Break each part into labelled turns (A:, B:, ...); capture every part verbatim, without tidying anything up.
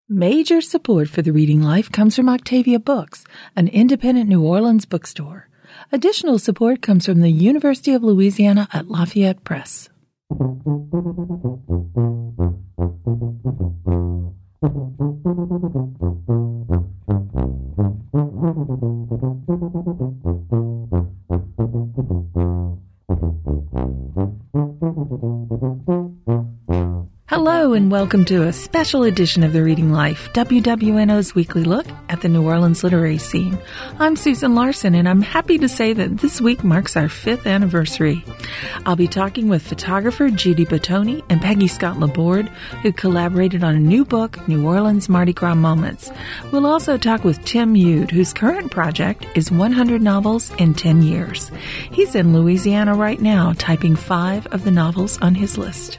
A: Major support for the Reading Life comes from Octavia Books, an independent New Orleans bookstore. Additional support comes from the University of Louisiana at Lafayette Press. Hello and welcome to a special edition of The Reading Life, W W N O's weekly look at the New Orleans literary scene. I'm Susan Larson, and I'm happy to say that this week marks our fifth anniversary. I'll be talking with photographer Judy Bottoni and Peggy Scott Laborde, who collaborated on a new book, New Orleans Mardi Gras Moments. We'll also talk with Tim Yude, whose current project is one hundred novels in ten years. He's in Louisiana right now, typing five of the novels on his list.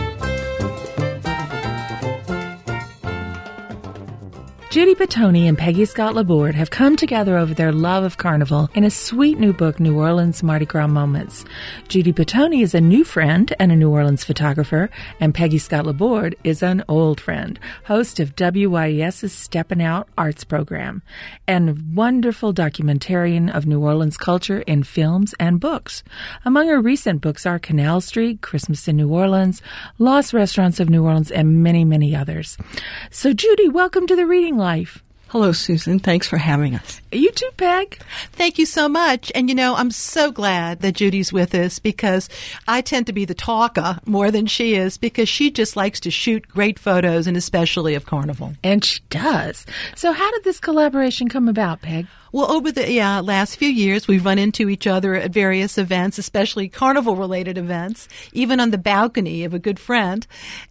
A: Judy Bottoni and Peggy Scott Laborde have come together over their love of Carnival in a sweet new book, New Orleans Mardi Gras Moments. Judy Bottoni is a new friend and a New Orleans photographer, and Peggy Scott Laborde is an old friend, host of W Y E S's Steppin' Out Arts program, and wonderful documentarian of New Orleans culture in films and books. Among her recent books are Canal Street, Christmas in New Orleans, Lost Restaurants of New Orleans, and many, many others. So, Judy, welcome to the Reading Life.
B: Hello, Susan. Thanks for having us.
A: You too, Peg.
C: Thank you so much. And, you know, I'm so glad that Judy's with us because I tend to be the talker more than she is because she just likes to shoot great photos, and especially of Carnival.
A: And she does. So how did this collaboration come about, Peg?
C: Well, over the uh, last few years, we've run into each other at various events, especially Carnival-related events, even on the balcony of a good friend.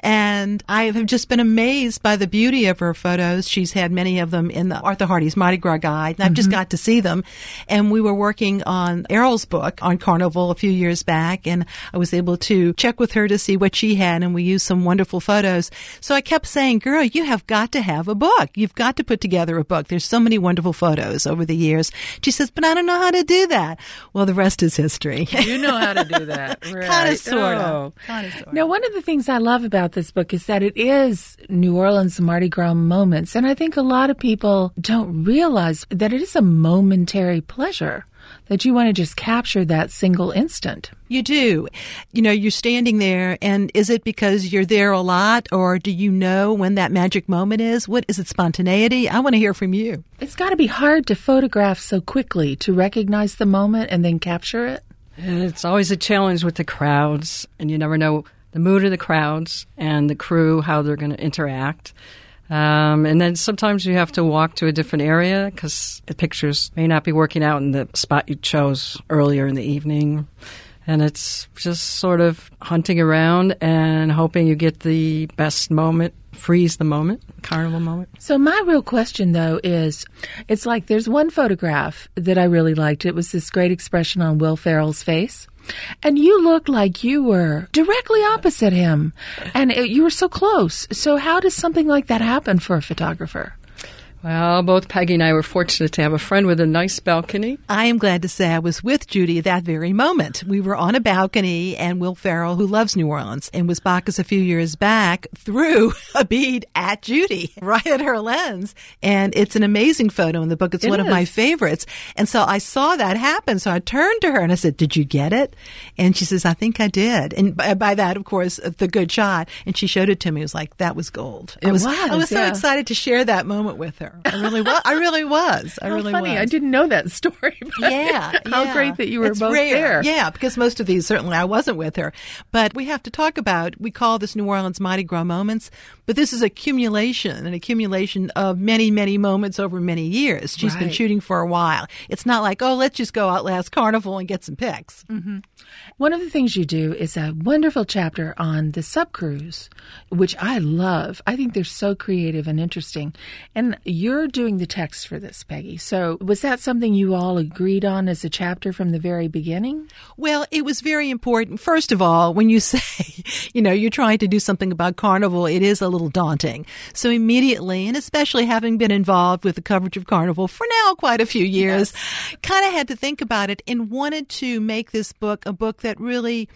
C: And I have just been amazed by the beauty of her photos. She's had many of them in the Arthur Hardy's Mardi Gras Guide, and I've mm-hmm. just got to see them. And we were working on Errol's book on Carnival a few years back, and I was able to check with her to see what she had, and we used some wonderful photos. So I kept saying, girl, you have got to have a book. You've got to put together a book. There's so many wonderful photos over the years. She says, but I don't know how to do that. Well, the rest is history.
A: You know how to do that. Right.
C: Kind of, sort of.
A: Oh.
C: Kind of, sort of.
A: Now, one of the things I love about this book is that it is New Orleans Mardi Gras Moments. And I think a lot of people don't realize that it is a momentary pleasure, that you want to just capture that single instant.
C: You do. You know, you're standing there, and is it because you're there a lot, or do you know when that magic moment is? What is it, spontaneity? I want to hear from you.
A: It's got to be hard to photograph so quickly, to recognize the moment and then capture it.
B: It's always a challenge with the crowds, and you never know the mood of the crowds and the crew, how they're going to interact. Um, and then sometimes you have to walk to a different area because the pictures may not be working out in the spot you chose earlier in the evening. And it's just sort of hunting around and hoping you get the best moment, freeze the moment, Carnival moment.
A: So my real question, though, is it's like there's one photograph that I really liked. It was this great expression on Will Ferrell's face. And you looked like you were directly opposite him. And it, you were so close. So how does something like that happen for a photographer?
B: Well, both Peggy and I were fortunate to have a friend with a nice balcony.
C: I am glad to say I was with Judy at that very moment. We were on a balcony, and Will Ferrell, who loves New Orleans and was Bacchus a few years back, threw a bead at Judy right at her lens. And it's an amazing photo in the book. It's
A: it
C: one
A: is.
C: of my favorites. And so I saw that happen. So I turned to her and I said, did you get it? And she says, I think I did. And by, by that, of course, the good shot. And she showed it to me. It was like, that was gold.
A: It
C: I was,
A: was,
C: I was
A: yeah.
C: so excited to share that moment with her. I really was. I really was. I
A: How
C: really
A: funny.
C: was.
A: I didn't know that story.
C: Yeah.
A: How
C: yeah.
A: great that you were
C: it's
A: both
C: rare.
A: there.
C: Yeah, because most of these, certainly I wasn't with her. But we have to talk about, we call this New Orleans Mardi Gras Moments, but this is accumulation, an accumulation of many, many moments over many years. She's
A: right.
C: been shooting for a while. It's not like, oh, let's just go out last Carnival and get some pics.
A: Mm-hmm. One of the things you do is a wonderful chapter on the sub-crews, which I love. I think they're so creative and interesting. And you're doing the text for this, Peggy. So was that something you all agreed on as a chapter from the very beginning?
C: Well, it was very important. First of all, when you say, you know, you're trying to do something about Carnival, it is a little daunting. So immediately, and especially having been involved with the coverage of Carnival for now quite a few years, yes. kind of had to think about it and wanted to make this book a book that really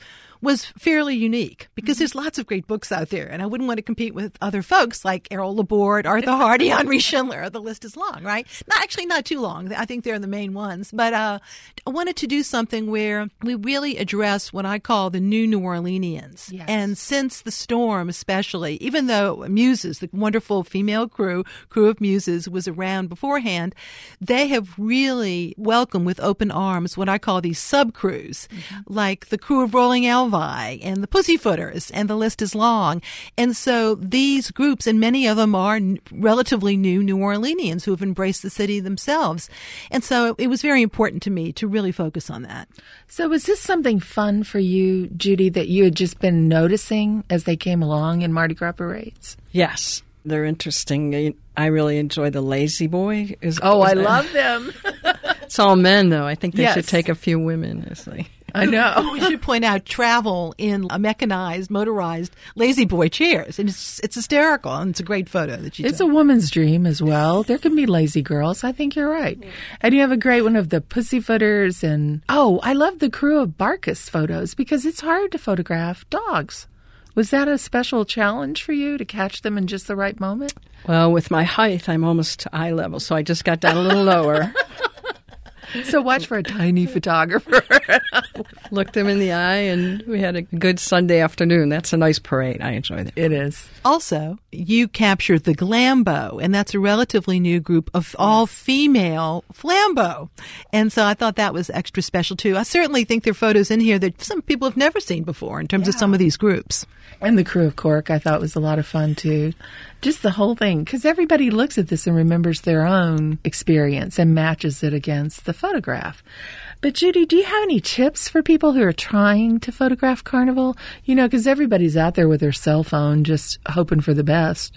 C: was fairly unique because there's lots of great books out there, and I wouldn't want to compete with other folks like Errol Laborde, Arthur Hardy, Henri Schindler. The list is long, right? Not actually not too long. I think they're the main ones. But uh, I wanted to do something where we really address what I call the new New Orleanians.
A: Yes.
C: And since the storm, especially, even though Muses, the wonderful female crew, crew of Muses, was around beforehand, they have really welcomed with open arms what I call these sub-crews, mm-hmm. like the crew of Rolling Elvi and the Pussyfooters, and the list is long. And so these groups, and many of them are n- relatively new New Orleanians who have embraced the city themselves. And so it was very important to me to really focus on that.
A: So was this something fun for you, Judy, that you had just been noticing as they came along in Mardi Gras parades?
B: Yes, they're interesting. I really enjoy the Lazy Boy. Is,
A: oh, I
B: that?
A: love them.
B: It's all men, though. I think they
A: yes.
B: should take a few women. As they...
A: I know.
C: We should point out travel in a mechanized, motorized Lazy Boy chairs. And it's it's hysterical, and it's a great photo that you
A: It's
C: took.
A: a woman's dream as well. There can be lazy girls. I think you're right. Yeah. And you have a great one of the Pussyfooters. And, oh, I love the crew of Barkus photos because it's hard to photograph dogs. Was that a special challenge for you to catch them in just the right moment?
B: Well, with my height, I'm almost to eye level, so I just got down a little lower.
A: So watch for a tiny photographer.
B: Looked them in the eye, and we had a good Sunday afternoon. That's a nice parade. I enjoyed it.
A: It is.
C: Also, you captured the Glambo, and that's a relatively new group of all-female flambeau. And so I thought that was extra special, too. I certainly think there are photos in here that some people have never seen before in terms
A: yeah.
C: of some of these groups.
A: And the crew of Cork, I thought, was a lot of fun, too. Just the whole thing, because everybody looks at this and remembers their own experience and matches it against the photograph. But, Judy, do you have any tips for people who are trying to photograph Carnival? You know, because everybody's out there with their cell phone just hoping for the best.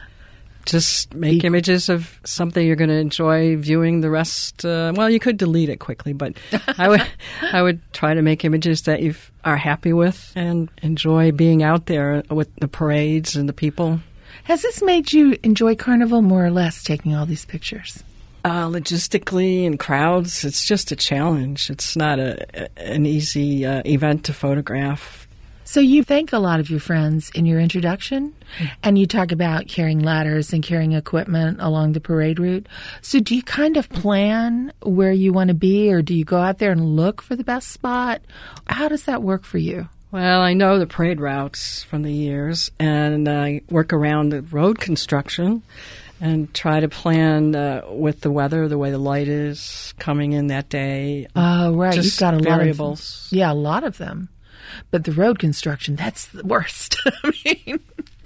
B: Just make Be- images of something you're going to enjoy viewing the rest. Uh, well, you could delete it quickly, but I would I would try to make images that you are happy with and enjoy being out there with the parades and the people.
A: Has this made you enjoy Carnival more or less, taking all these pictures?
B: Uh, logistically and crowds, it's just a challenge. It's not a, an easy uh, event to photograph.
A: So you thank a lot of your friends in your introduction, and you talk about carrying ladders and carrying equipment along the parade route. So do you kind of plan where you want to be, or do you go out there and look for the best spot? How does that work for you?
B: Well, I know the parade routes from the years, and I work around the road construction and try to plan uh, with the weather, the way the light is coming in that day.
A: Oh, right.
B: Just
A: You've got a
B: variables.
A: lot of, yeah, a lot of them. But the road construction, that's the worst. I mean,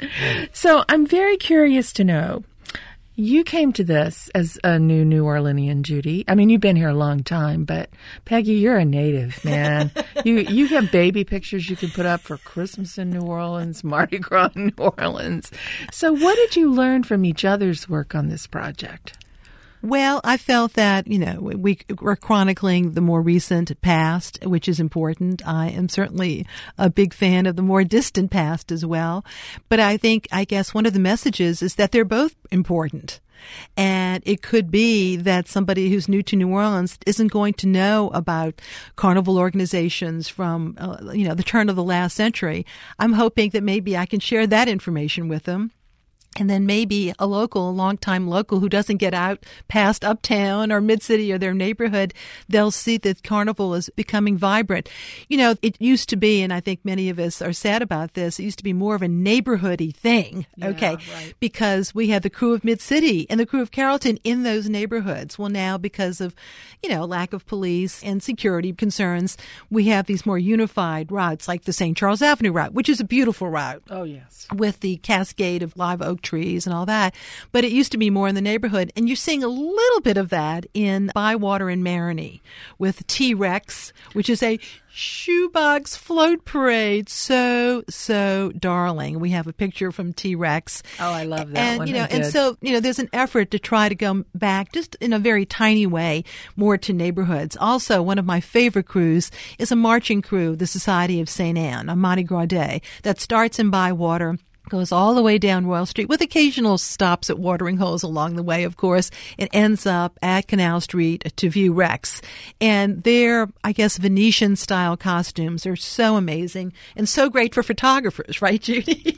A: so I'm very curious to know, you came to this as a new New Orleanian, Judy. I mean, you've been here a long time, but Peggy, you're a native, man. you you have baby pictures you can put up for Christmas in New Orleans, Mardi Gras in New Orleans. So what did you learn from each other's work on this project?
C: Well, I felt that, you know, we were chronicling the more recent past, which is important. I am certainly a big fan of the more distant past as well. But I think, I guess one of the messages is that they're both important. And it could be that somebody who's new to New Orleans isn't going to know about carnival organizations from, uh, you know, the turn of the last century. I'm hoping that maybe I can share that information with them. And then maybe a local, a longtime local who doesn't get out past uptown or mid-city or their neighborhood, they'll see that Carnival is becoming vibrant. You know, it used to be, and I think many of us are sad about this, it used to be more of a neighborhoody thing,
A: yeah,
C: okay?
A: Right.
C: Because we had the crew of Mid-City and the crew of Carrollton in those neighborhoods. Well, now because of, you know, lack of police and security concerns, we have these more unified routes like the Saint Charles Avenue route, which is a beautiful route.
A: Oh, yes.
C: With the cascade of live oak trees and all that. But it used to be more in the neighborhood. And you're seeing a little bit of that in Bywater and Marigny with T-Rex, which is a shoebox float parade. So, so darling. We have a picture from T-Rex.
A: Oh, I love that
C: and,
A: one.
C: You know,
A: I
C: and
A: did.
C: so, you know, there's an effort to try to go back just in a very tiny way more to neighborhoods. Also, one of my favorite crews is a marching crew, the Society of Saint Anne, on Mardi Gras Day, that starts in Bywater, goes all the way down Royal Street with occasional stops at watering holes along the way, of course. It ends up at Canal Street to view Rex. And their, I guess, Venetian-style costumes are so amazing and so great for photographers, right, Judy?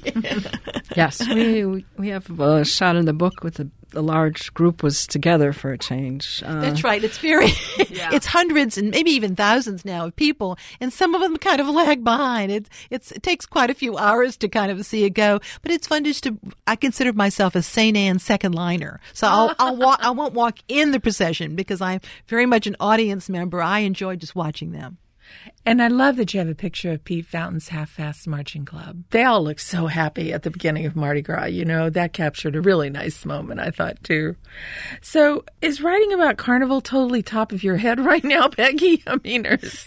B: Yes, we we have a shot in the book with the a large group was together for a change. Uh,
C: That's right. It's very,
B: yeah.
C: It's hundreds and maybe even thousands now of people, and some of them kind of lag behind. It, it's, it takes quite a few hours to kind of see it go, but it's fun just to, I consider myself a Saint Anne's second liner. So I'll, I'll walk, I won't walk in the procession because I'm very much an audience member. I enjoy just watching them.
A: And I love that you have a picture of Pete Fountain's Half-Fast Marching Club. They all look so happy at the beginning of Mardi Gras. You know, that captured a really nice moment, I thought, too. So is writing about Carnival totally top of your head right now, Peggy? I mean, there's...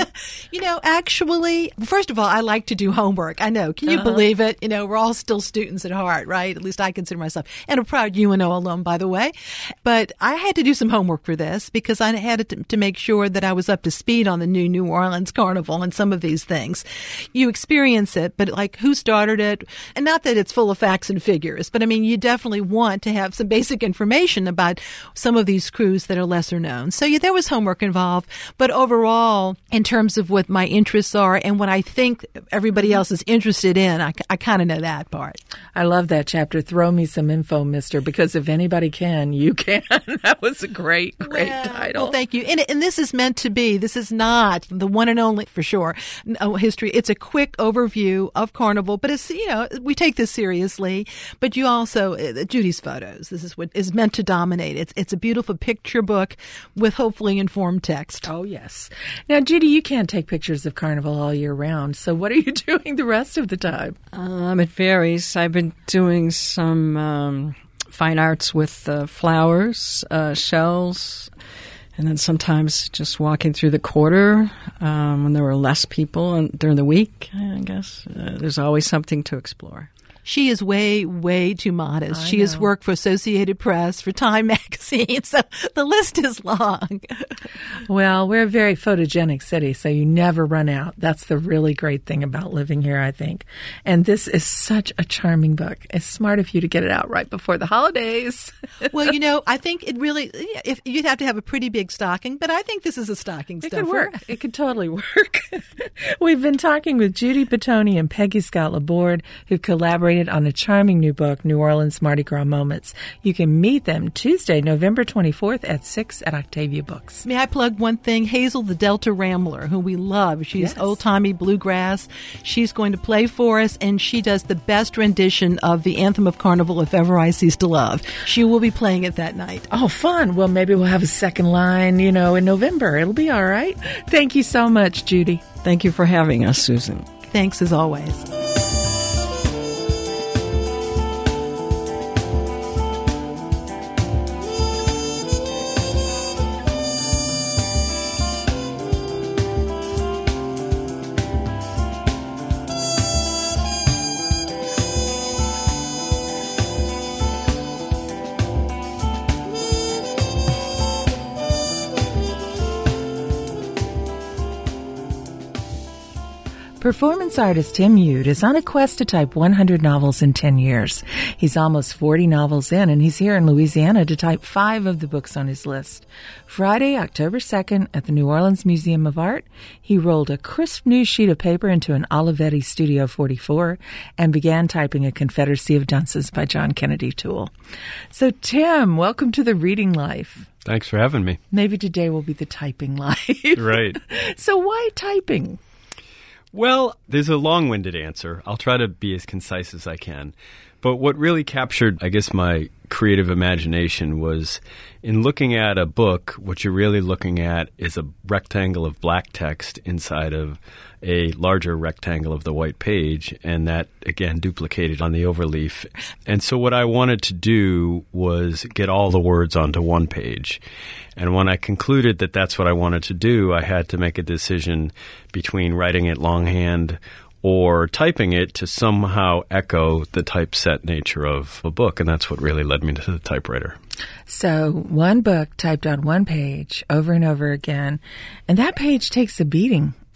C: You know, actually, first of all, I like to do homework. I know. Can you
A: Uh-huh.
C: believe it? You know, we're all still students at heart, right? At least I consider myself. And a proud U N O alum, by the way. But I had to do some homework for this because I had to, to make sure that I was up to speed on the new New Orleans Carnival and some of these things. You experience it, but like who started it? And not that it's full of facts and figures, but I mean, you definitely want to have some basic information about some of these crews that are lesser known. So yeah, there was homework involved, but overall, in terms of what my interests are and what I think everybody else is interested in, I, I kind of know that part.
A: I love that chapter. Throw me some info, mister, because if anybody can, you can. That was a great, great
C: well,
A: title.
C: Well, thank you. And, and this is meant to be, this is not the one and only, for sure, no, history. It's a quick overview of Carnival, but it's, you know, we take this seriously, but you also, uh, Judy's photos, this is what is meant to dominate. It's, it's a beautiful picture book with hopefully informed text.
A: Oh, yes. Now, Judy, you can't take pictures of Carnival all year round, so what are you doing the rest of the time?
B: Um, it varies. I've been doing some um, fine arts with uh, flowers, uh, shells, and then sometimes just walking through the quarter um, when there were less people and during the week, I guess. Uh, there's always something to explore.
C: She is way, way too modest.
A: I
C: she has
A: know.
C: worked for Associated Press, for Time Magazine, so the list is long.
A: Well, we're a very photogenic city, so you never run out. That's the really great thing about living here, I think. And this is such a charming book. It's smart of you to get it out right before the holidays.
C: Well, you know, I think it really, if you'd have to have a pretty big stocking, but I think this is a stocking
A: It
C: stuffer.
A: could work. It could totally work. We've been talking with Judy Petone and Peggy Scott Laborde, who collaborated on a charming new book, New Orleans Mardi Gras Moments. You can meet them Tuesday, November twenty-fourth at six at Octavia Books.
C: May I plug one thing? Hazel the Delta Rambler, who we love. She's
A: Yes.
C: old-timey bluegrass. She's going to play for us, and she does the best rendition of the Anthem of Carnival, If Ever I Cease to Love. She will be playing it that night.
A: Oh, fun. Well, maybe we'll have a second line, you know, in November. It'll be all right. Thank you so much, Judy.
B: Thank you for having us, Susan.
C: Thanks as always.
A: Performance artist Tim Ude is on a quest to type one hundred novels in ten years. He's almost forty novels in, and he's here in Louisiana to type five of the books on his list. Friday, October second, at the New Orleans Museum of Art, he rolled a crisp new sheet of paper into an Olivetti Studio forty-four and began typing A Confederacy of Dunces by John Kennedy Toole. So, Tim, welcome to the reading life.
D: Thanks for having me.
A: Maybe today will be the typing life.
D: Right.
A: So why typing?
D: Well, there's a long-winded answer. I'll try to be as concise as I can. But what really captured, I guess, my creative imagination was in looking at a book, what you're really looking at is a rectangle of black text inside of a larger rectangle of the white page, and that, again, duplicated on the overleaf. And so what I wanted to do was get all the words onto one page. And when I concluded that that's what I wanted to do, I had to make a decision between writing it longhand or typing it to somehow echo the typeset nature of a book. And that's what really led me to the typewriter.
A: So one book typed on one page over and over again, and that page takes a beating.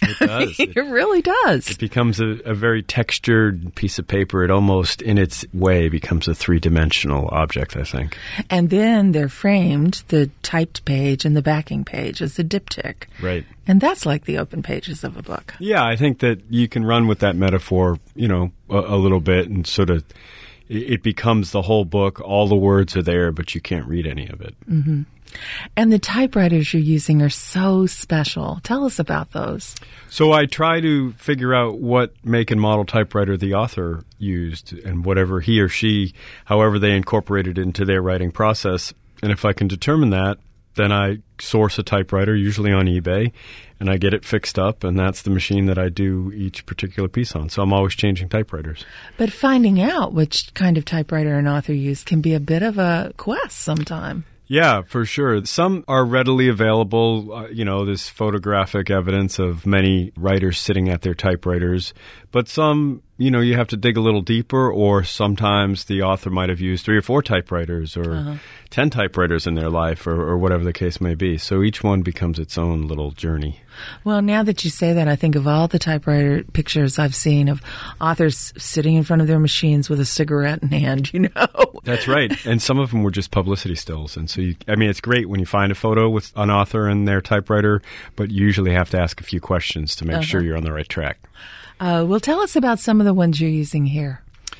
D: It does.
A: It really does.
D: It becomes a, a very textured piece of paper. It almost, in its way, becomes a three-dimensional object, I think.
A: And then they're framed, the typed page and the backing page, as a diptych.
D: Right.
A: And that's like the open pages of a book.
D: Yeah, I think that you can run with that metaphor, you know, a, a little bit and sort of, it, it becomes the whole book. All the words are there, but you can't read any of it.
A: Mm-hmm. And the typewriters you're using are so special. Tell us about those.
D: So I try to figure out what make and model typewriter the author used and whatever he or she, however they incorporated it into their writing process. And if I can determine that, then I source a typewriter, usually on eBay, and I get it fixed up, and that's the machine that I do each particular piece on. So I'm always changing typewriters.
A: But finding out which kind of typewriter an author used can be a bit of a quest sometime.
D: Yeah, for sure. Some are readily available. Uh, you know, there's photographic evidence of many writers sitting at their typewriters. But some, you know, you have to dig a little deeper, or sometimes the author might have used three or four typewriters or uh-huh. ten typewriters in their life, or, or whatever the case may be. So each one becomes its own little journey.
A: Well, now that you say that, I think of all the typewriter pictures I've seen of authors sitting in front of their machines with a cigarette in hand, you know.
D: That's right. And some of them were just publicity stills. And so, you, I mean, it's great when you find a photo with an author and their typewriter, but you usually have to ask a few questions to make uh-huh. sure you're on the right track.
A: Uh, well, tell us about some of the ones you're using here.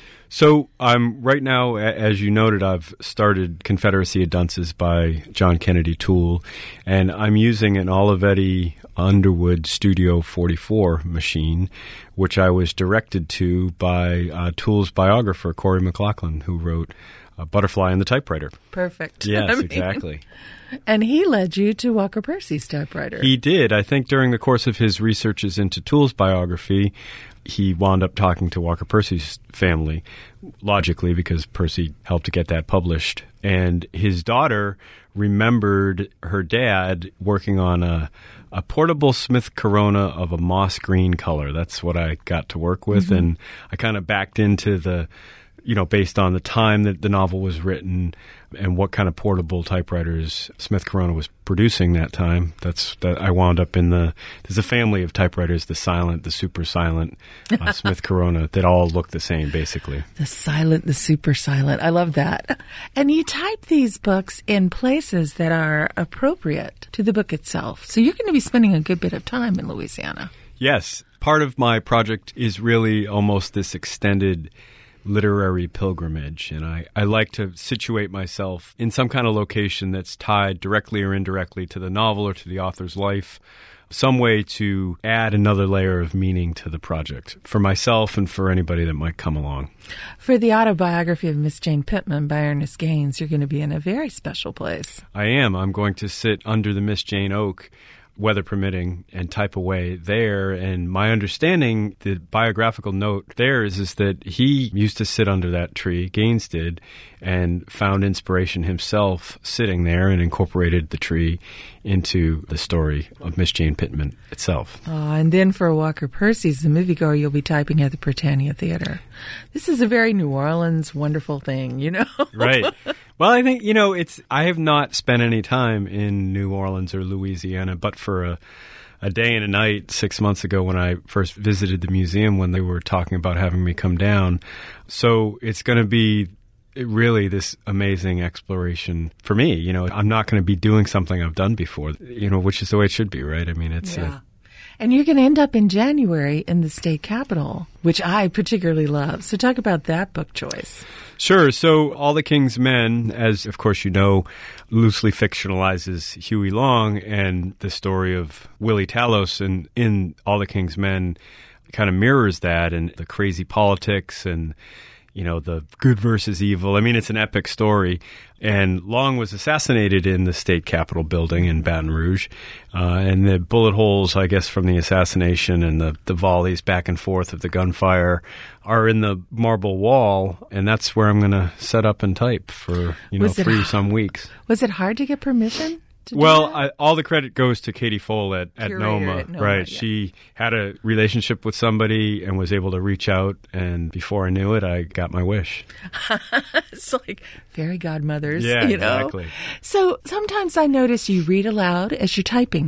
D: So I'm right now, as you noted, I've started Confederacy of Dunces by John Kennedy Toole, and I'm using an Olivetti Underwood Studio forty-four machine, which I was directed to by uh, Toole's biographer, Corey McLaughlin, who wrote uh, Butterfly and the Typewriter.
A: Perfect.
D: Yes,
A: I mean,
D: exactly.
A: And he led you to Walker Percy's typewriter.
D: He did. I think during the course of his researches into Toole's biography, he wound up talking to Walker Percy's family, logically, because Percy helped to get that published. And his daughter remembered her dad working on a, a portable Smith Corona of a moss green color. That's what I got to work with. Mm-hmm. And I kind of backed into the, you know, based on the time that the novel was written and what kind of portable typewriters Smith Corona was producing that time. That's that I wound up in the, there's a family of typewriters, the silent, the super silent, uh, Smith Corona, that all look the same, basically.
A: The silent, the super silent. I love that. And you type these books in places that are appropriate to the book itself. So you're going to be spending a good bit of time in Louisiana.
D: Yes. Part of my project is really almost this extended literary pilgrimage, and I, I like to situate myself in some kind of location that's tied directly or indirectly to the novel or to the author's life, some way to add another layer of meaning to the project for myself and for anybody that might come along.
A: For the autobiography of Miss Jane Pittman by Ernest Gaines, you're going to be in a very special place.
D: I am. I'm going to sit under the Miss Jane Oak, weather permitting, and type away there. And my understanding, the biographical note there is, is that he used to sit under that tree, Gaines did, and found inspiration himself sitting there and incorporated the tree into the story of Miss Jane Pittman itself.
A: Oh, and then for Walker Percy's The Moviegoer, you'll be typing at the Britannia Theater. This is a very New Orleans wonderful thing, you know?
D: Right. Well, I think, you know, it's, I have not spent any time in New Orleans or Louisiana, but for a, a day and a night six months ago when I first visited the museum when they were talking about having me come down. So it's going to be really this amazing exploration for me. You know, I'm not going to be doing something I've done before, you know, which is the way it should be, right? I mean, it's...
A: Yeah.
D: A,
A: and you're going to end up in January in the state capitol, which I particularly love. So talk about that book choice.
D: Sure. So All the King's Men, as of course you know, loosely fictionalizes Huey Long, and the story of Willie Talos in, in All the King's Men kind of mirrors that, and the crazy politics and, you know, the good versus evil. I mean, it's an epic story. And Long was assassinated in the state capitol building in Baton Rouge. Uh, and the bullet holes, I guess, from the assassination and the, the volleys back and forth of the gunfire are in the marble wall. And that's where I'm going to set up and type for, you know, three it, some weeks.
A: Was it hard to get permission?
D: Well, I, all the credit goes to Katie Fole at, at Noma,
A: at Noma,
D: right?
A: Yeah.
D: She had a relationship with somebody and was able to reach out, and before I knew it, I got my wish.
A: It's like fairy godmothers,
D: yeah,
A: you know?
D: Exactly.
A: So sometimes I notice you read aloud as you're typing.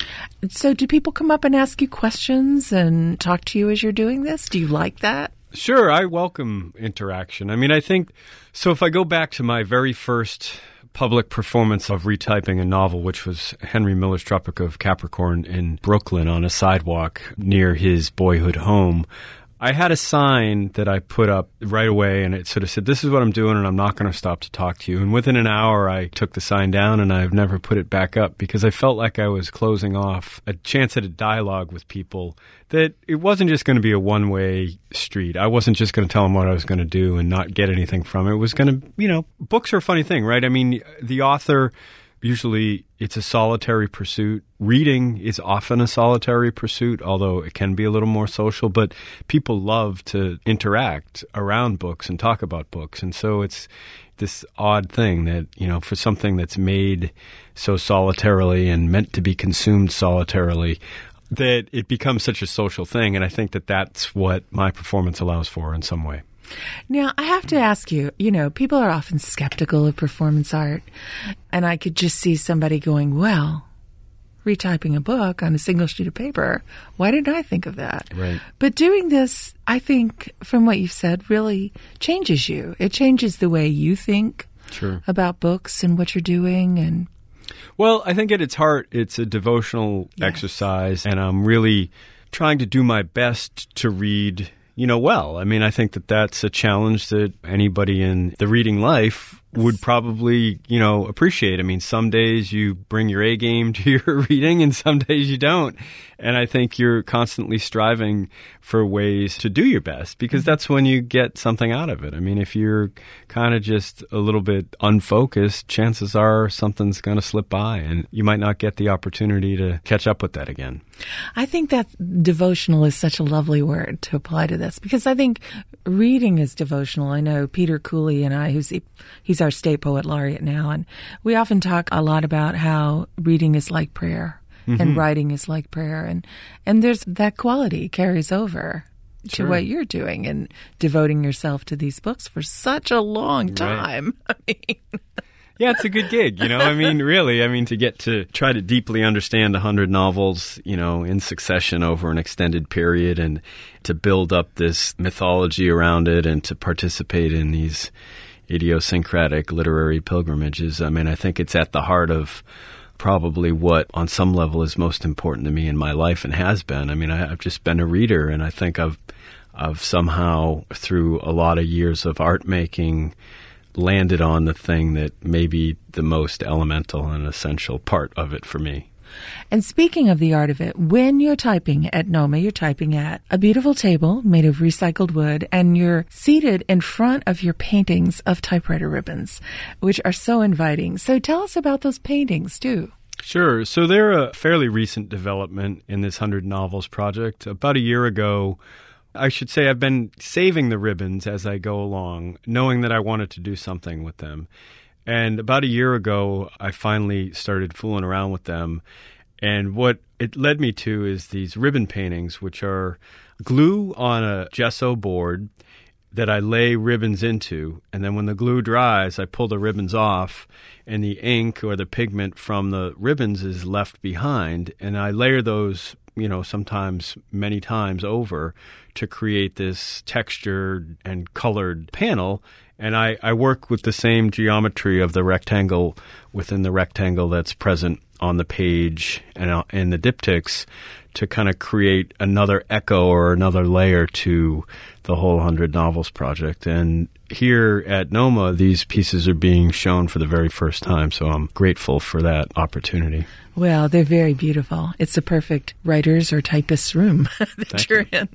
A: So do people come up and ask you questions and talk to you as you're doing this? Do you like that?
D: Sure, I welcome interaction. I mean, I think, so if I go back to my very first public performance of retyping a novel, which was Henry Miller's Tropic of Capricorn in Brooklyn on a sidewalk near his boyhood home, I had a sign that I put up right away, and it sort of said, this is what I'm doing, and I'm not going to stop to talk to you. And within an hour, I took the sign down, and I've never put it back up because I felt like I was closing off a chance at a dialogue with people, that it wasn't just going to be a one-way street. I wasn't just going to tell them what I was going to do and not get anything from it. It was going to, you know, books are a funny thing, right? I mean, the author, usually it's a solitary pursuit. Reading is often a solitary pursuit, although it can be a little more social. But people love to interact around books and talk about books. And so it's this odd thing that, you know, for something that's made so solitarily and meant to be consumed solitarily, that it becomes such a social thing. And I think that that's what my performance allows for in some way.
A: Now, I have to ask you, you know, people are often skeptical of performance art, and I could just see somebody going, well, retyping a book on a single sheet of paper, why didn't I think of that?
D: Right.
A: But doing this, I think, from what you've said, really changes you. It changes the way you think
D: Sure.
A: about books and what you're doing. And
D: well, I think at its heart, it's a devotional
A: Yes.
D: exercise, and I'm really trying to do my best to read, you know, well. I mean, I think that that's a challenge that anybody in the reading life would probably, you know, appreciate. I mean, some days you bring your A game to your reading and some days you don't. And I think you're constantly striving for ways to do your best because that's when you get something out of it. I mean, if you're kind of just a little bit unfocused, chances are something's going to slip by and you might not get the opportunity to catch up with that again.
A: I think that devotional is such a lovely word to apply to this because I think reading is devotional. I know Peter Cooley and I, who's he's our state poet laureate now, and we often talk a lot about how reading is like prayer mm-hmm. and writing is like prayer, and and there's that quality carries over
D: Sure.
A: to what you're doing and devoting yourself to these books for such a long time. Right. I mean.
D: Yeah, it's a good gig, you know. I mean, really, I mean, to get to try to deeply understand a hundred novels, you know, in succession over an extended period and to build up this mythology around it and to participate in these idiosyncratic literary pilgrimages. I mean, I think it's at the heart of probably what on some level is most important to me in my life and has been. I mean, I, I've just been a reader, and I think I've, I've somehow, through a lot of years of art making, landed on the thing that may be the most elemental and essential part of it for me.
A: And speaking of the art of it, when you're typing at NOMA, you're typing at a beautiful table made of recycled wood, and you're seated in front of your paintings of typewriter ribbons, which are so inviting. So tell us about those paintings, too.
D: Sure. So they're a fairly recent development in this Hundred Novels project. About a year ago, I should say I've been saving the ribbons as I go along, knowing that I wanted to do something with them. And about a year ago, I finally started fooling around with them. And what it led me to is these ribbon paintings, which are glue on a gesso board that I lay ribbons into. And then when the glue dries, I pull the ribbons off, and the ink or the pigment from the ribbons is left behind. And I layer those, you know, sometimes many times over to create this textured and colored panel. And I, I work with the same geometry of the rectangle within the rectangle that's present on the page and in the diptychs to kind of create another echo or another layer to the whole Hundred Novels project. And here at NOMA, these pieces are being shown for the very first time, so I'm grateful for that opportunity.
A: Well, they're very beautiful. It's a perfect writer's or typist's room that
D: Thank
A: you're
D: you.
A: in.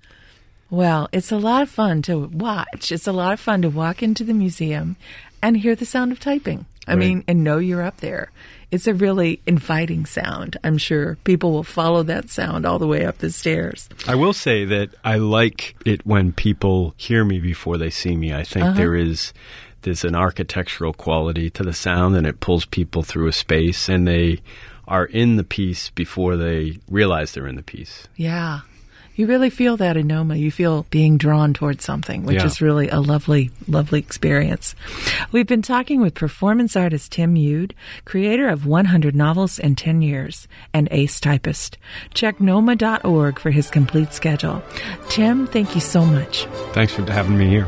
A: Well, it's a lot of fun to watch. It's a lot of fun to walk into the museum and hear the sound of typing. I
D: Right.
A: mean, and know you're up there. It's a really inviting sound. I'm sure people will follow that sound all the way up the stairs.
D: I will say that I like it when people hear me before they see me. I think
A: Uh-huh.
D: there is there's an architectural quality to the sound, and it pulls people through a space, and they are in the piece before they realize they're in the piece.
A: Yeah. You really feel that in Noma. You feel being drawn towards something, which
D: Yeah.
A: is really a lovely, lovely experience. We've been talking with performance artist Tim Yude, creator of one hundred novels in ten years, and ace typist. Check noma dot org for his complete schedule. Tim, thank you so much.
D: Thanks for having me here.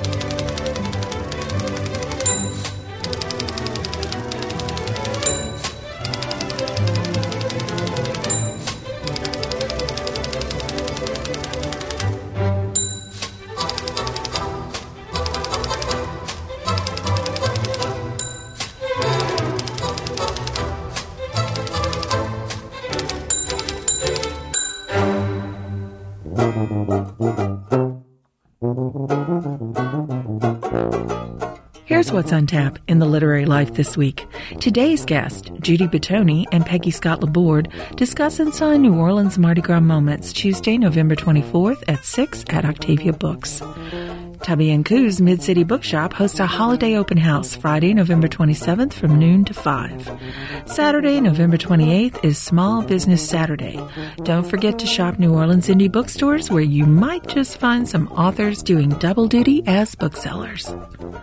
A: Here's what's on tap in the literary life this week. Today's guest, Judy Batoni and Peggy Scott Laborde, discuss and sign New Orleans Mardi Gras moments Tuesday, November twenty-fourth at six at Octavia Books. Tubby and Coo's Mid-City Bookshop hosts a holiday open house Friday, November twenty-seventh from noon to five. Saturday, November twenty-eighth is Small Business Saturday. Don't forget to shop New Orleans indie bookstores where you might just find some authors doing double duty as booksellers.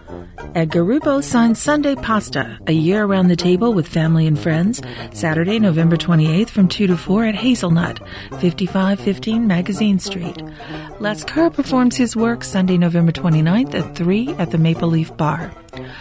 A: Edgar Rubo signs Sunday Pasta, a year around the table with family and friends, Saturday, November twenty-eighth from two to four at Hazelnut, fifty-five fifteen Magazine Street. Les Kerr performs his work Sunday, November twenty-ninth at three at the Maple Leaf Bar.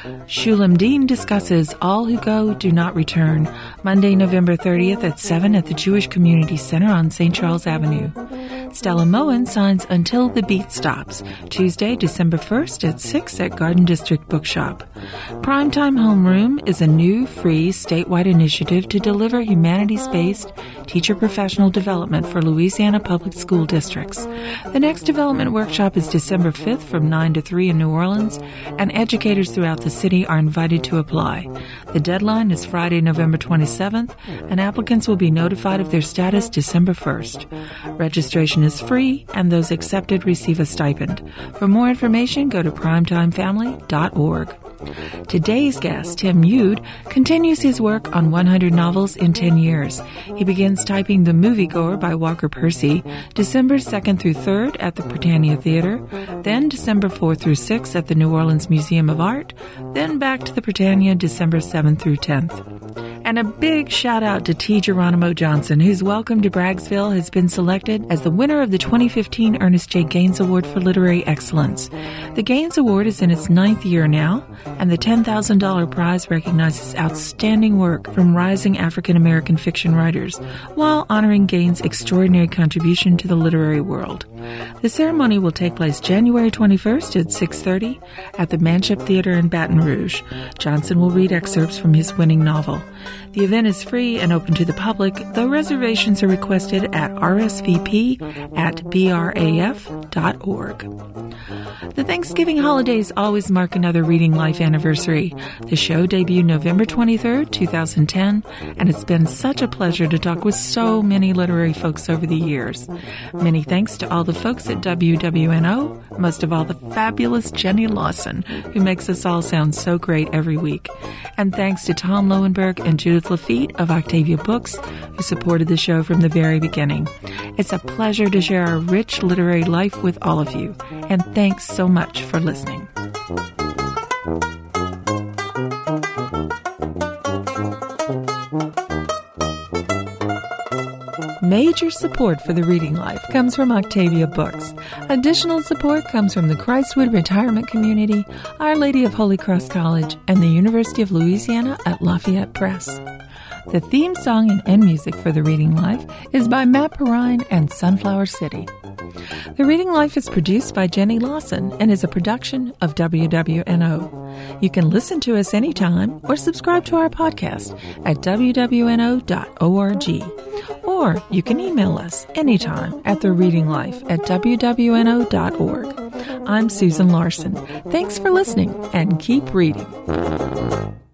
A: Shulam Dean discusses All Who Go Do Not Return, Monday, November thirtieth at seven at the Jewish Community Center on Saint Charles Avenue. Stella Moen signs Until the Beat Stops, Tuesday, December first at six at Garden District Bookshop. Primetime Homeroom is a new, free, statewide initiative to deliver humanities-based teacher professional development for Louisiana public school districts. The next development workshop is December fifth from nine to three in New Orleans, and educators throughout the city are invited to apply. The deadline is Friday, November twenty-seventh, and applicants will be notified of their status December first. Registration is free, and those accepted receive a stipend. For more information, go to primetime family dot org. Today's guest, Tim Yude, continues his work on one hundred novels in ten years. He begins typing The Moviegoer by Walker Percy, December second through third at the Britannia Theater, then December fourth through sixth at the New Orleans Museum of Art, then back to the Britannia December seventh through tenth. And a big shout out to T. Geronimo Johnson, whose Welcome to Braggsville has been selected as the winner of the twenty fifteen Ernest J. Gaines Award for Literary Excellence. The Gaines Award is in its ninth year now, and the ten thousand dollars prize recognizes outstanding work from rising African-American fiction writers, while honoring Gaines' extraordinary contribution to the literary world. The ceremony will take place January twenty-first at six thirty at the Manship Theater in Baton Rouge. Johnson will read excerpts from his winning novel. The event is free and open to the public, though reservations are requested at R S V P at B R A F dot org. The Thanksgiving holidays always mark another Reading Life anniversary. The show debuted November twenty-third, twenty ten, and it's been such a pleasure to talk with so many literary folks over the years. Many thanks to all the folks at W W N O, most of all the fabulous Jenny Lawson, who makes us all sound so great every week. And thanks to Tom Lowenberg and Judith Lafitte of Octavia Books, who supported the show from the very beginning. It's a pleasure to share our rich literary life with all of you, and thanks so much for listening. Major support for the Reading Life comes from Octavia Books. Additional support comes from the Christwood Retirement Community, Our Lady of Holy Cross College, and the University of Louisiana at Lafayette Press. The theme song and end music for The Reading Life is by Matt Perrine and Sunflower City. The Reading Life is produced by Jenny Lawson and is a production of W W N O. You can listen to us anytime or subscribe to our podcast at w w n o dot org. Or you can email us anytime at the reading life at w w n o dot org. I'm Susan Larson. Thanks for listening and keep reading.